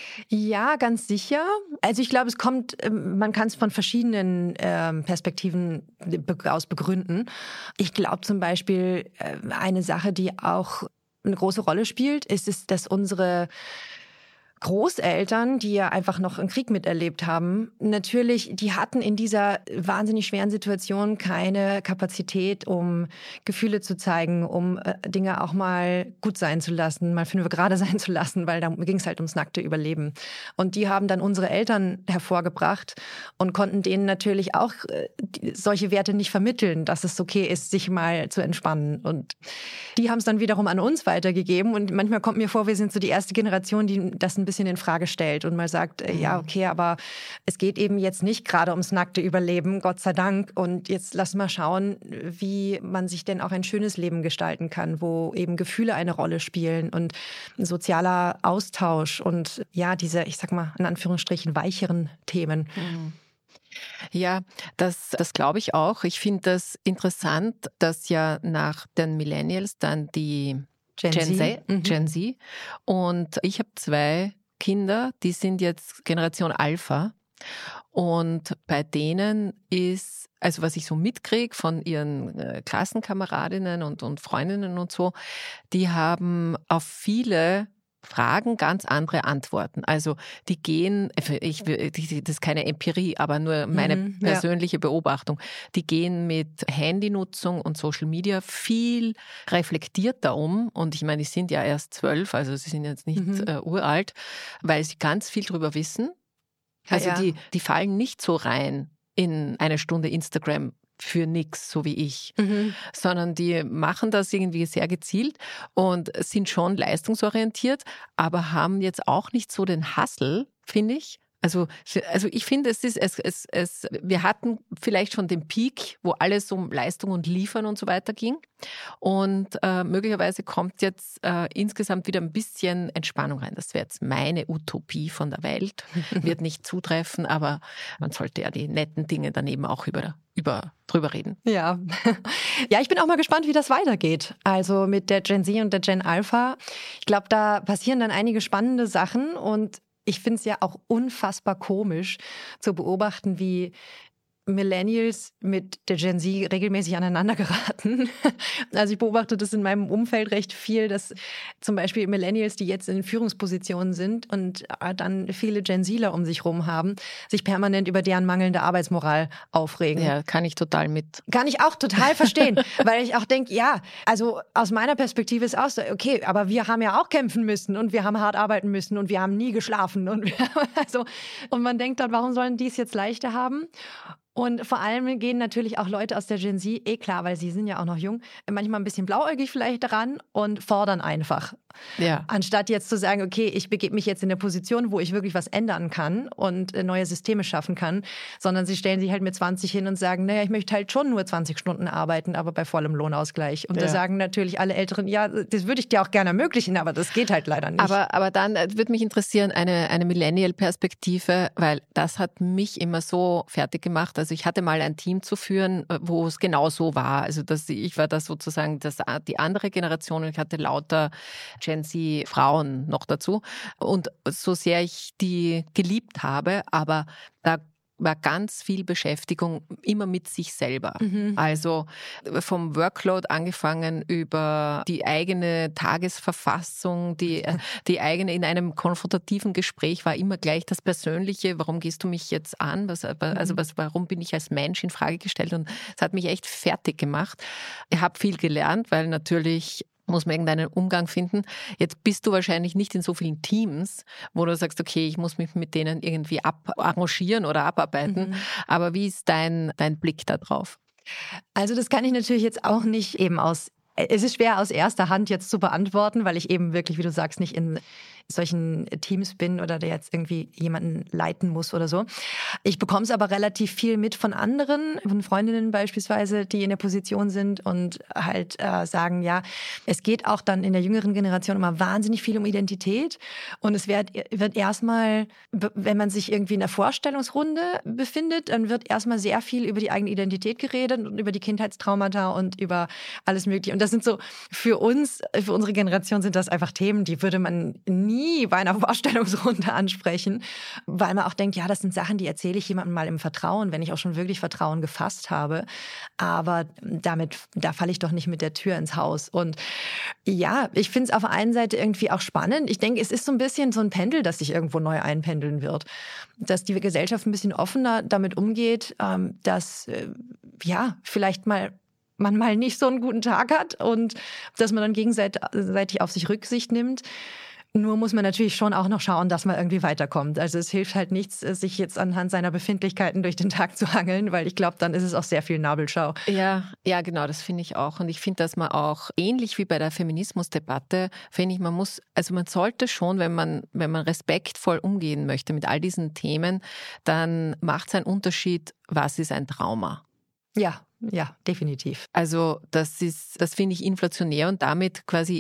Ja, ganz sicher. Also ich glaube, man kann es von verschiedenen Perspektiven aus begründen. Ich glaube zum Beispiel, eine Sache, die auch eine große Rolle spielt, ist, dass unsere Großeltern, die ja einfach noch einen Krieg miterlebt haben, natürlich, die hatten in dieser wahnsinnig schweren Situation keine Kapazität, um Gefühle zu zeigen, um Dinge auch mal gut sein zu lassen, mal 5 gerade sein zu lassen, weil da ging es halt ums nackte Überleben. Und die haben dann unsere Eltern hervorgebracht und konnten denen natürlich auch solche Werte nicht vermitteln, dass es okay ist, sich mal zu entspannen. Und die haben es dann wiederum an uns weitergegeben. Und manchmal kommt mir vor, wir sind so die erste Generation, die das ein bisschen in Frage stellt und mal sagt, ja, okay, aber es geht eben jetzt nicht gerade ums nackte Überleben, Gott sei Dank. Und jetzt lass mal schauen, wie man sich denn auch ein schönes Leben gestalten kann, wo eben Gefühle eine Rolle spielen und ein sozialer Austausch und ja, diese, ich sag mal, in Anführungsstrichen weicheren Themen. Ja, das glaube ich auch. Ich finde das interessant, dass ja nach den Millennials dann die Gen Z. Und ich habe 2 Kinder, die sind jetzt Generation Alpha. Und bei denen ist, also was ich so mitkriege von ihren Klassenkameradinnen und Freundinnen und so, die haben auf viele Fragen ganz andere Antworten. Also die gehen, das ist keine Empirie, aber nur meine persönliche Beobachtung, die gehen mit Handynutzung und Social Media viel reflektierter um. Und ich meine, die sind ja erst 12, also sie sind jetzt nicht uralt, weil sie ganz viel drüber wissen. Also die fallen nicht so rein in eine Stunde Instagram für nix, so wie ich, sondern die machen das irgendwie sehr gezielt und sind schon leistungsorientiert, aber haben jetzt auch nicht so den Hustle, finde ich. Also ich finde, wir hatten vielleicht schon den Peak, wo alles um Leistung und Liefern und so weiter ging. Und möglicherweise kommt jetzt insgesamt wieder ein bisschen Entspannung rein. Das wäre jetzt meine Utopie von der Welt. Wird nicht zutreffen, aber man sollte ja die netten Dinge daneben auch drüber reden. Ja. Ja, ich bin auch mal gespannt, wie das weitergeht. Also mit der Gen Z und der Gen Alpha. Ich glaube, da passieren dann einige spannende Sachen und ich finde es ja auch unfassbar komisch zu beobachten, wie Millennials mit der Gen Z regelmäßig aneinander geraten. Also ich beobachte das in meinem Umfeld recht viel, dass zum Beispiel Millennials, die jetzt in Führungspositionen sind und dann viele Gen Zler um sich rum haben, sich permanent über deren mangelnde Arbeitsmoral aufregen. Ja, kann ich total mit. Kann ich auch total verstehen, weil ich auch denke, ja, also aus meiner Perspektive ist auch so, okay, aber wir haben ja auch kämpfen müssen und wir haben hart arbeiten müssen und wir haben nie geschlafen und und man denkt dann, warum sollen die es jetzt leichter haben? Und vor allem gehen natürlich auch Leute aus der Gen Z, klar, weil sie sind ja auch noch jung, manchmal ein bisschen blauäugig vielleicht daran und fordern einfach. Ja. Anstatt jetzt zu sagen, okay, ich begebe mich jetzt in eine Position, wo ich wirklich was ändern kann und neue Systeme schaffen kann, sondern sie stellen sich halt mit 20 hin und sagen, naja, ich möchte halt schon nur 20 Stunden arbeiten, aber bei vollem Lohnausgleich. Und da sagen natürlich alle Älteren, ja, das würde ich dir auch gerne ermöglichen, aber das geht halt leider nicht. Aber dann würde mich interessieren, eine Millennial-Perspektive, weil das hat mich immer so fertig gemacht. Also ich hatte mal ein Team zu führen, wo es genau so war. Also ich war da sozusagen die andere Generation und ich hatte lauter Gen Z-Frauen noch dazu. Und so sehr ich die geliebt habe, aber da war ganz viel Beschäftigung immer mit sich selber. Also vom Workload angefangen über die eigene Tagesverfassung, die eigene in einem konfrontativen Gespräch war immer gleich das Persönliche. Warum gehst du mich jetzt an? Warum bin ich als Mensch in Frage gestellt? Und es hat mich echt fertig gemacht. Ich habe viel gelernt, weil natürlich muss man irgendeinen Umgang finden. Jetzt bist du wahrscheinlich nicht in so vielen Teams, wo du sagst, okay, ich muss mich mit denen irgendwie arrangieren oder abarbeiten. Aber wie ist dein Blick da drauf? Also das kann ich natürlich jetzt auch nicht es ist schwer aus erster Hand jetzt zu beantworten, weil ich eben wirklich, wie du sagst, nicht in solchen Teams bin oder der jetzt irgendwie jemanden leiten muss oder so. Ich bekomme es aber relativ viel mit von anderen, von Freundinnen beispielsweise, die in der Position sind und halt sagen, ja, es geht auch dann in der jüngeren Generation immer wahnsinnig viel um Identität und es wird erstmal, wenn man sich irgendwie in der Vorstellungsrunde befindet, dann wird erstmal sehr viel über die eigene Identität geredet und über die Kindheitstraumata und über alles Mögliche. Und das sind so für unsere Generation sind das einfach Themen, die würde man nie bei einer Vorstellungsrunde ansprechen, weil man auch denkt, ja, das sind Sachen, die erzähle ich jemandem mal im Vertrauen, wenn ich auch schon wirklich Vertrauen gefasst habe. Aber da falle ich doch nicht mit der Tür ins Haus. Und ja, ich finde es auf der einen Seite irgendwie auch spannend. Ich denke, es ist so ein bisschen so ein Pendel, das sich irgendwo neu einpendeln wird. Dass die Gesellschaft ein bisschen offener damit umgeht, dass vielleicht man mal nicht so einen guten Tag hat und dass man dann gegenseitig auf sich Rücksicht nimmt. Nur muss man natürlich schon auch noch schauen, dass man irgendwie weiterkommt. Also es hilft halt nichts, sich jetzt anhand seiner Befindlichkeiten durch den Tag zu hangeln, weil ich glaube, dann ist es auch sehr viel Nabelschau. Ja, genau, das finde ich auch. Und ich finde, dass man auch, ähnlich wie bei der Feminismusdebatte, finde ich, man sollte schon, wenn man respektvoll umgehen möchte mit all diesen Themen, dann macht es einen Unterschied, was ist ein Trauma. Ja, definitiv. Also das finde ich inflationär und damit quasi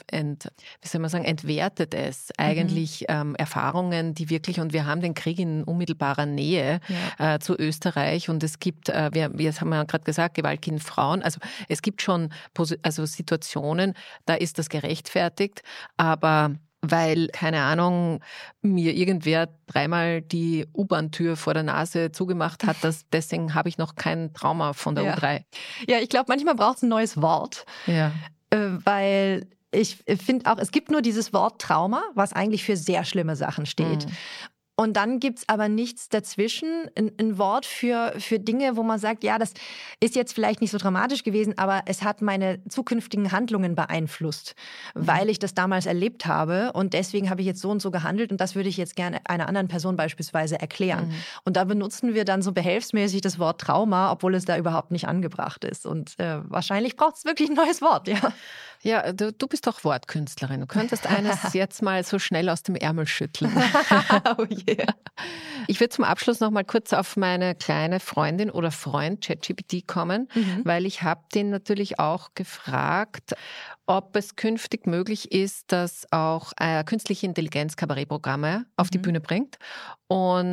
entwertet es eigentlich Erfahrungen, die wirklich, und wir haben den Krieg in unmittelbarer Nähe zu Österreich und es gibt, das haben wir gerade gesagt, Gewalt gegen Frauen, also es gibt schon Situationen, da ist das gerechtfertigt, aber weil, keine Ahnung, mir irgendwer dreimal die U-Bahn-Tür vor der Nase zugemacht hat, deswegen habe ich noch kein Trauma von der U3. Ja, ich glaube, manchmal braucht es ein neues Wort. Ja. Weil ich finde auch, es gibt nur dieses Wort Trauma, was eigentlich für sehr schlimme Sachen steht. Und dann gibt's aber nichts dazwischen, ein Wort für Dinge, wo man sagt, ja, das ist jetzt vielleicht nicht so dramatisch gewesen, aber es hat meine zukünftigen Handlungen beeinflusst, weil ich das damals erlebt habe und deswegen habe ich jetzt so und so gehandelt und das würde ich jetzt gerne einer anderen Person beispielsweise erklären. Und da benutzen wir dann so behelfsmäßig das Wort Trauma, obwohl es da überhaupt nicht angebracht ist. Und wahrschlich braucht es wirklich ein neues Wort, ja. Ja, du bist doch Wortkünstlerin. Du könntest eines jetzt mal so schnell aus dem Ärmel schütteln. Oh yeah. Ich würde zum Abschluss noch mal kurz auf meine kleine Freundin oder Freund ChatGPT kommen, weil ich habe den natürlich auch gefragt, ob es künftig möglich ist, dass auch künstliche Intelligenz Kabarettprogramme auf die Bühne bringt. Und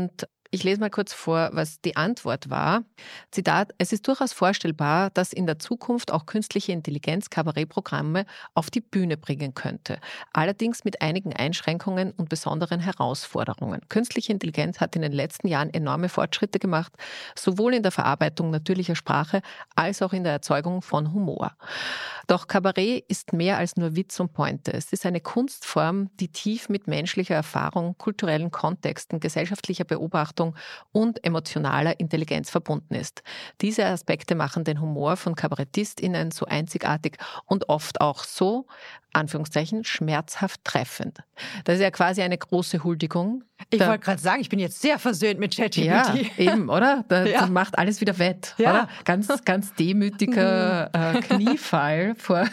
Ich lese mal kurz vor, was die Antwort war. Zitat: Es ist durchaus vorstellbar, dass in der Zukunft auch künstliche Intelligenz Kabarettprogramme auf die Bühne bringen könnte. Allerdings mit einigen Einschränkungen und besonderen Herausforderungen. Künstliche Intelligenz hat in den letzten Jahren enorme Fortschritte gemacht, sowohl in der Verarbeitung natürlicher Sprache als auch in der Erzeugung von Humor. Doch Kabarett ist mehr als nur Witz und Pointe. Es ist eine Kunstform, die tief mit menschlicher Erfahrung, kulturellen Kontexten, gesellschaftlicher Beobachtung und emotionaler Intelligenz verbunden ist. Diese Aspekte machen den Humor von KabarettistInnen so einzigartig und oft auch so, Anführungszeichen, schmerzhaft treffend. Das ist ja quasi eine große Huldigung. Ich wollte gerade sagen, ich bin jetzt sehr versöhnt mit ChatGPT. Ja, eben, oder? Das macht alles wieder wett, oder? Ganz demütiger Kniefall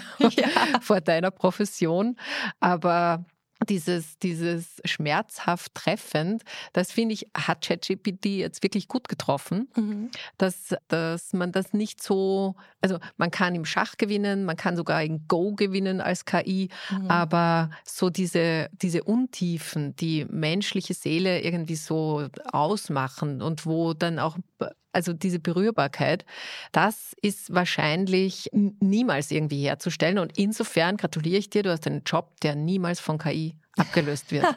vor deiner Profession. Aber dieses schmerzhaft treffend, das finde ich, hat ChatGPT jetzt wirklich gut getroffen, dass man das nicht so, also man kann im Schach gewinnen, man kann sogar in Go gewinnen als KI, aber so diese Untiefen, die menschliche Seele irgendwie so ausmachen und wo dann auch, also diese Berührbarkeit, das ist wahrscheinlich niemals irgendwie herzustellen. Und insofern gratuliere ich dir, du hast einen Job, der niemals von KI abgelöst wird.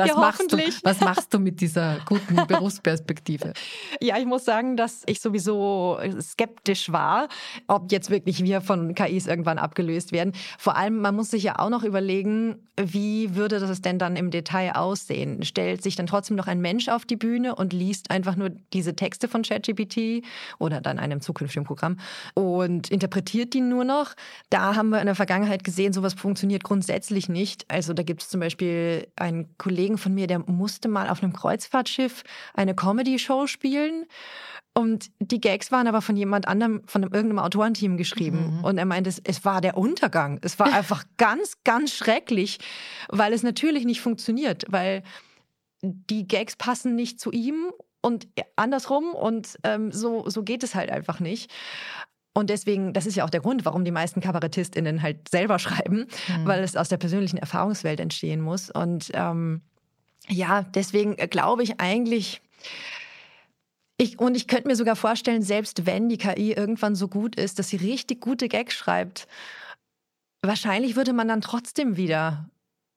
Was machst du mit dieser guten Berufsperspektive? Ja, ich muss sagen, dass ich sowieso skeptisch war, ob jetzt wirklich wir von KIs irgendwann abgelöst werden. Vor allem, man muss sich ja auch noch überlegen, wie würde das denn dann im Detail aussehen? Stellt sich dann trotzdem noch ein Mensch auf die Bühne und liest einfach nur diese Texte von ChatGPT oder dann einem zukünftigen Programm und interpretiert die nur noch? Da haben wir in der Vergangenheit gesehen, sowas funktioniert grundsätzlich nicht. Also da gibt es zum Beispiel einen Kollegen von mir, der musste mal auf einem Kreuzfahrtschiff eine Comedy-Show spielen. Und die Gags waren aber von jemand anderem, von irgendeinem Autorenteam geschrieben. Und er meinte, es war der Untergang. Es war einfach ganz, ganz schrecklich, weil es natürlich nicht funktioniert, weil die Gags passen nicht zu ihm und andersrum. Und so geht es halt einfach nicht. Und deswegen, das ist ja auch der Grund, warum die meisten KabarettistInnen halt selber schreiben, weil es aus der persönlichen Erfahrungswelt entstehen muss. Und deswegen glaube ich eigentlich, ich könnte mir sogar vorstellen, selbst wenn die KI irgendwann so gut ist, dass sie richtig gute Gags schreibt, wahrscheinlich würde man dann trotzdem wieder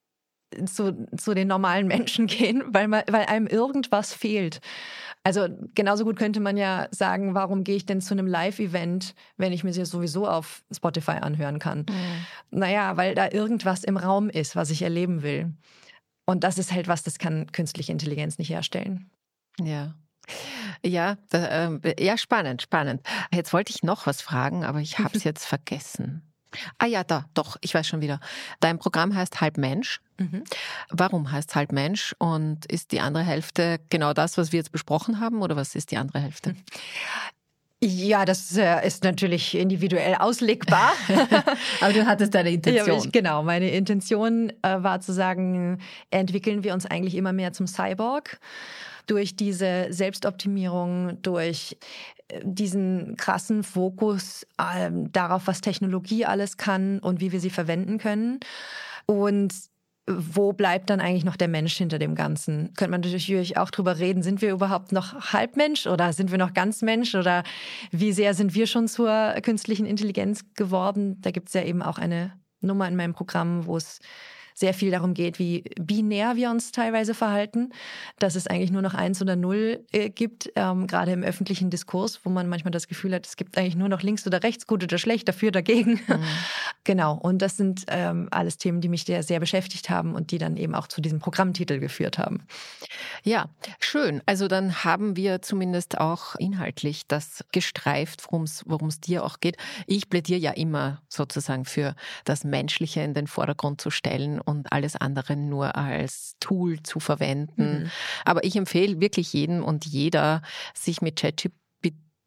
zu den normalen Menschen gehen, weil einem irgendwas fehlt. Also genauso gut könnte man ja sagen, warum gehe ich denn zu einem Live-Event, wenn ich mir das sowieso auf Spotify anhören kann? Naja, weil da irgendwas im Raum ist, was ich erleben will. Und das ist halt was, das kann künstliche Intelligenz nicht herstellen. Ja. Ja, spannend. Jetzt wollte ich noch was fragen, aber ich habe es jetzt vergessen. Ah ja, ich weiß schon wieder. Dein Programm heißt Halb Mensch. Warum heißt es Halb Mensch? Und ist die andere Hälfte genau das, was wir jetzt besprochen haben? Oder was ist die andere Hälfte? Ja, das ist natürlich individuell auslegbar. Aber du hattest deine Intention. Genau, meine Intention war zu sagen, entwickeln wir uns eigentlich immer mehr zum Cyborg durch diese Selbstoptimierung, durch diesen krassen Fokus darauf, was Technologie alles kann und wie wir sie verwenden können. Und wo bleibt dann eigentlich noch der Mensch hinter dem Ganzen? Könnte man natürlich auch drüber reden, sind wir überhaupt noch Halbmensch oder sind wir noch ganz Mensch oder wie sehr sind wir schon zur künstlichen Intelligenz geworden? Da gibt es ja eben auch eine Nummer in meinem Programm, wo es sehr viel darum geht, wie binär wir uns teilweise verhalten, dass es eigentlich nur noch 1 oder 0 gibt, gerade im öffentlichen Diskurs, wo man manchmal das Gefühl hat, es gibt eigentlich nur noch links oder rechts, gut oder schlecht, dafür, dagegen. Genau, und das sind alles Themen, die mich sehr beschäftigt haben und die dann eben auch zu diesem Programmtitel geführt haben. Ja, schön. Also dann haben wir zumindest auch inhaltlich das gestreift, worum es dir auch geht. Ich plädiere ja immer sozusagen für das Menschliche in den Vordergrund zu stellen und alles andere nur als Tool zu verwenden. Aber ich empfehle wirklich jedem und jeder, sich mit ChatGPT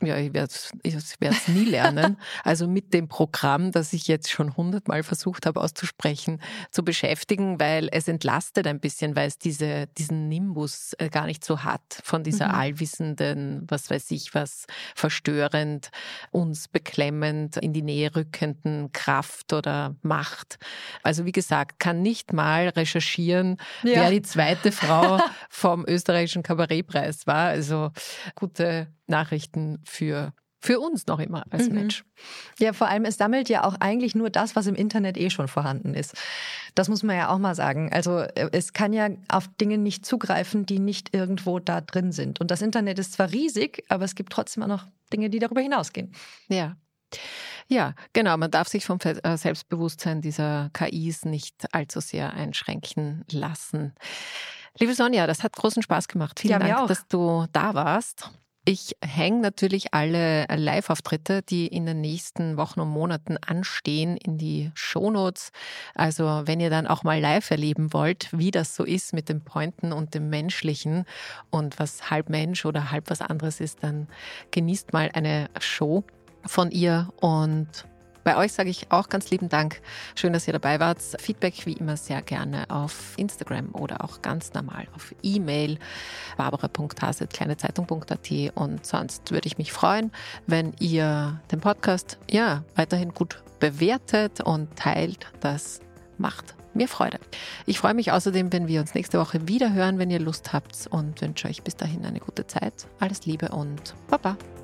Ja, ich werde es nie lernen. Also mit dem Programm, das ich jetzt schon 100-mal versucht habe auszusprechen, zu beschäftigen, weil es entlastet ein bisschen, weil es diesen Nimbus gar nicht so hat von dieser allwissenden, was weiß ich was, verstörend, uns beklemmend, in die Nähe rückenden Kraft oder Macht. Also wie gesagt, kann nicht mal recherchieren, wer die zweite Frau vom österreichischen Kabarettpreis war. Also gute Nachrichten für uns noch immer als Mensch. Ja, vor allem, es sammelt ja auch eigentlich nur das, was im Internet schon vorhanden ist. Das muss man ja auch mal sagen. Also es kann ja auf Dinge nicht zugreifen, die nicht irgendwo da drin sind. Und das Internet ist zwar riesig, aber es gibt trotzdem auch noch Dinge, die darüber hinausgehen. Ja, genau. Man darf sich vom Selbstbewusstsein dieser KIs nicht allzu sehr einschränken lassen. Liebe Sonja, das hat großen Spaß gemacht. Vielen Dank, dass du da warst. Ich hänge natürlich alle Live-Auftritte, die in den nächsten Wochen und Monaten anstehen, in die Shownotes. Also wenn ihr dann auch mal live erleben wollt, wie das so ist mit dem Pointen und dem Menschlichen und was halb Mensch oder halb was anderes ist, dann genießt mal eine Show von ihr. Und bei euch sage ich auch ganz lieben Dank. Schön, dass ihr dabei wart. Feedback wie immer sehr gerne auf Instagram oder auch ganz normal auf E-Mail barbara.hase@kleinezeitung.at. Und sonst würde ich mich freuen, wenn ihr den Podcast weiterhin gut bewertet und teilt. Das macht mir Freude. Ich freue mich außerdem, wenn wir uns nächste Woche wieder hören, wenn ihr Lust habt, und wünsche euch bis dahin eine gute Zeit. Alles Liebe und Baba.